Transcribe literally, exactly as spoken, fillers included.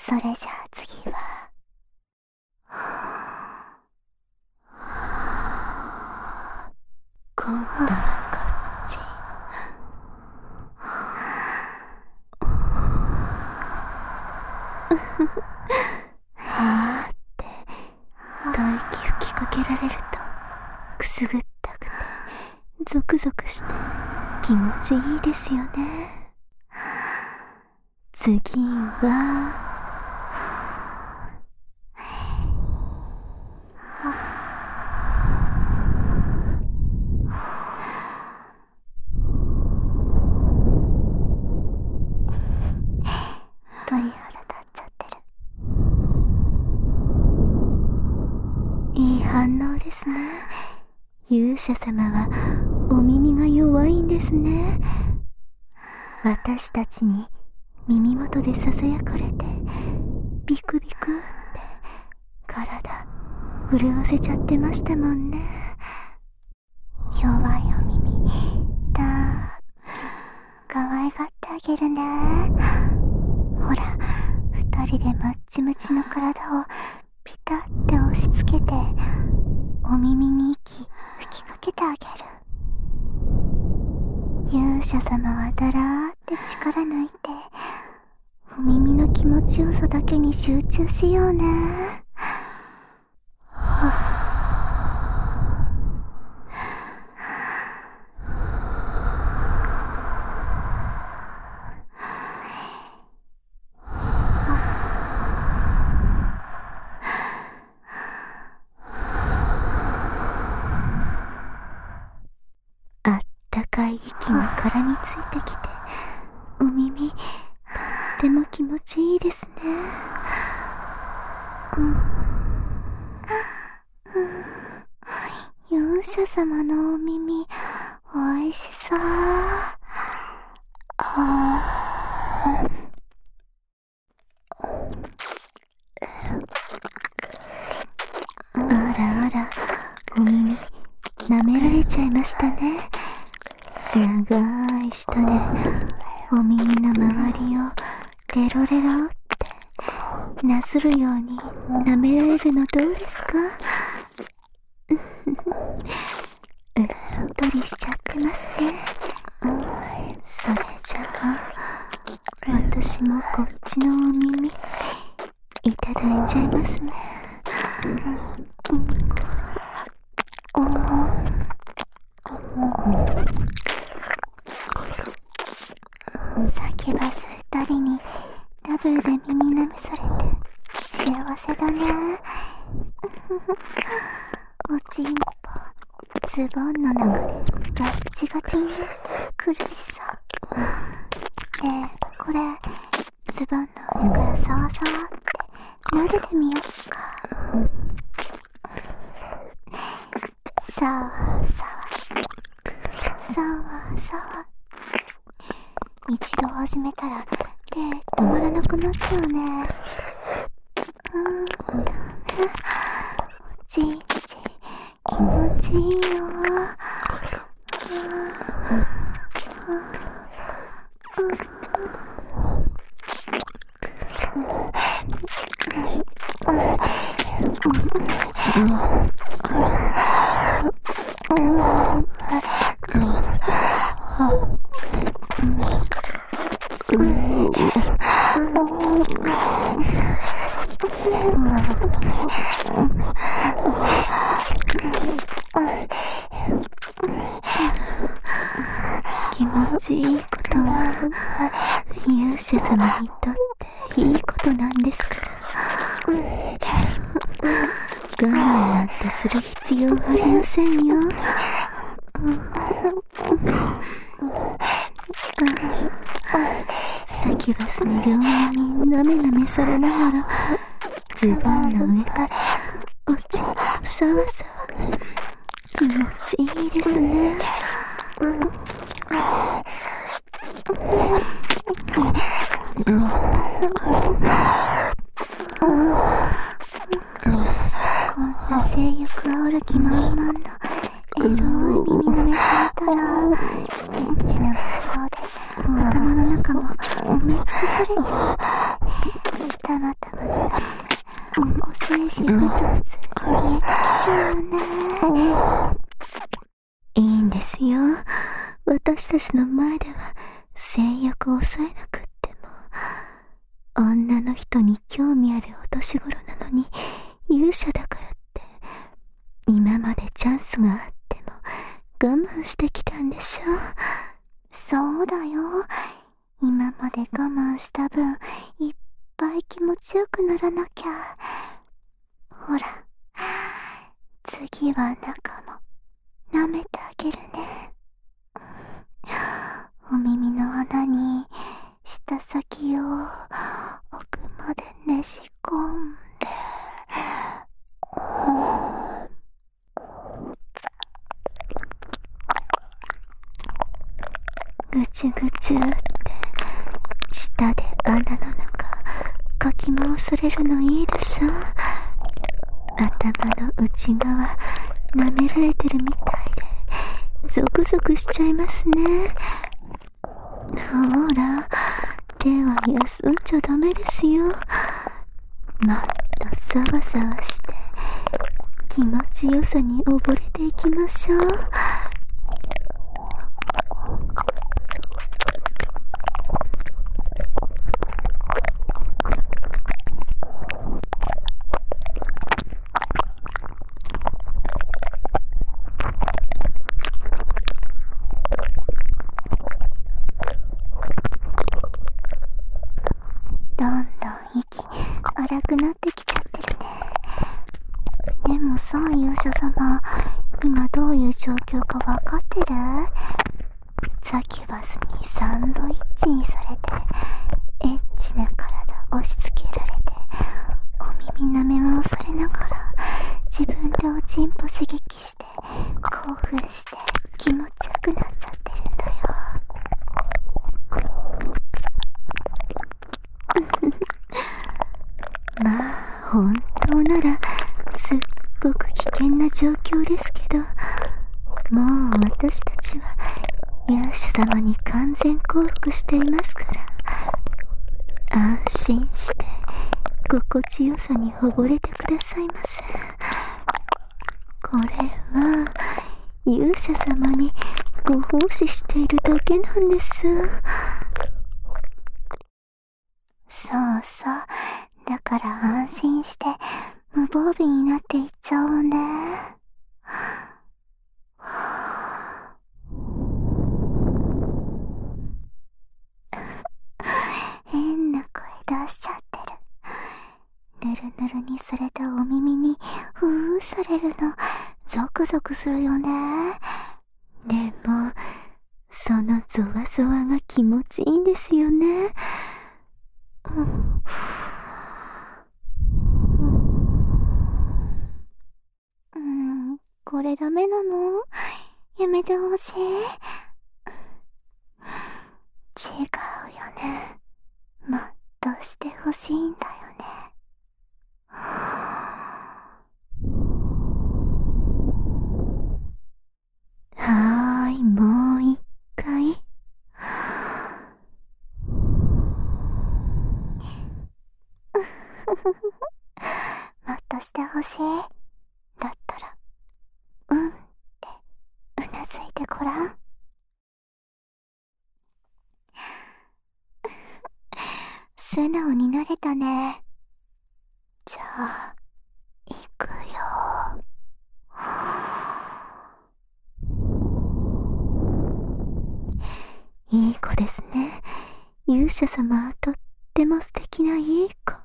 それじゃあ次は今度はこっち。はーって吐息吹きかけられるとくすぐったくてゾクゾクして気持ちいいですよね。次は鳥肌立っちゃってる。いい反応ですね。勇者様はお耳が弱いんですね。私たちに耳元でささやかれてビクビクって体震わせちゃってましたもんね。弱いお耳たっぷり可愛がってあげるね。ほら、二人でムッチムチの体をピタって押し付けてお耳に息吹きかけてあげる。勇者様はだらーって力抜いてお耳の気持ちよさだけに集中しようね。はぁ高い息が殻についてきてお耳とっても気持ちいいですね。うん、勇者様のお耳おいしそう。あらあら、お耳舐められちゃいましたね。長い舌でお耳の周りをレロレロってなするように舐められるのどうですか？うっとりしちゃってますね。それじゃあ私もこっちのお耳いただいちゃいますね。叫ばす二人にダブルで耳舐めされて幸せだね。おちんぽズボンの中でガッチガチになって苦しそう。で、これズボンの上からサワサワって撫でてみようか。サワサワサワサワ。一度始めたら手止まらなくなっちゃうね。うん、ダメ。おちんち気持ちいいよ。気持ちいいことは勇者様にとっていいことなんですから。我慢なんてする必要ありませんよ。サキュバスの両耳になめなめされながらズボンの上からおちんぽさわさわ気持ちいいですね。こんな性欲あおる気満々のエロい耳舐めされたらエッチな妄想で頭の中も埋め尽くされちゃう。 たまたまなだけでお精子グツグツ見えてきちゃうよね。いいんですよ。私たちの前では性欲を抑えなくっても、女の人に興味あるお年頃なのに勇者だからって今までチャンスがあっても我慢してきたんでしょ。そうだよ。今まで我慢した分いっぱい気持ちよくならなきゃ。ほら、次は中も舐めてあげるね。お耳の穴に舌先を奥までねじ込んで、ぐちゅぐちゅって舌で穴の中かき回されるのいいでしょ。頭の内側舐められてるみたいでゾクゾクしちゃいますね。ほら、手は休んじゃダメですよ。もっとサワサワして気持ちよさに溺れていきましょう。どんどん息荒くなってきちゃってるね。でもさ、勇者様、今どういう状況かわかってる？サキュバスにサンドイッチにされて、エッチな体押し付けられて、お耳舐め回されながら自分でおちんぽ刺激して興奮して気持ちよくなっちゃってるんだよ。まあ本当ならすっごく危険な状況ですけど、もう私たちは勇者様に完全降伏していますから、安心して心地よさに溺れてくださいませ。これは勇者様にご奉仕しているだけなんです。そうそう、だから安心して無防備になっていっちゃおうね。変な声出しちゃってる。ぬるぬるにされたお耳にふーされるのゾクゾクするよね。でもそのゾワゾワが気持ちいいんですよね。うん、うん、これダメなの？やめてほしい。違うよね。もっとしてほしいんだよね。はーい、もう一回。もっとしてほしい。だったらうんってうなずいてごらん。素直になれたね。じゃあ行くよ。いい子ですね。勇者様はとっても素敵ないい子。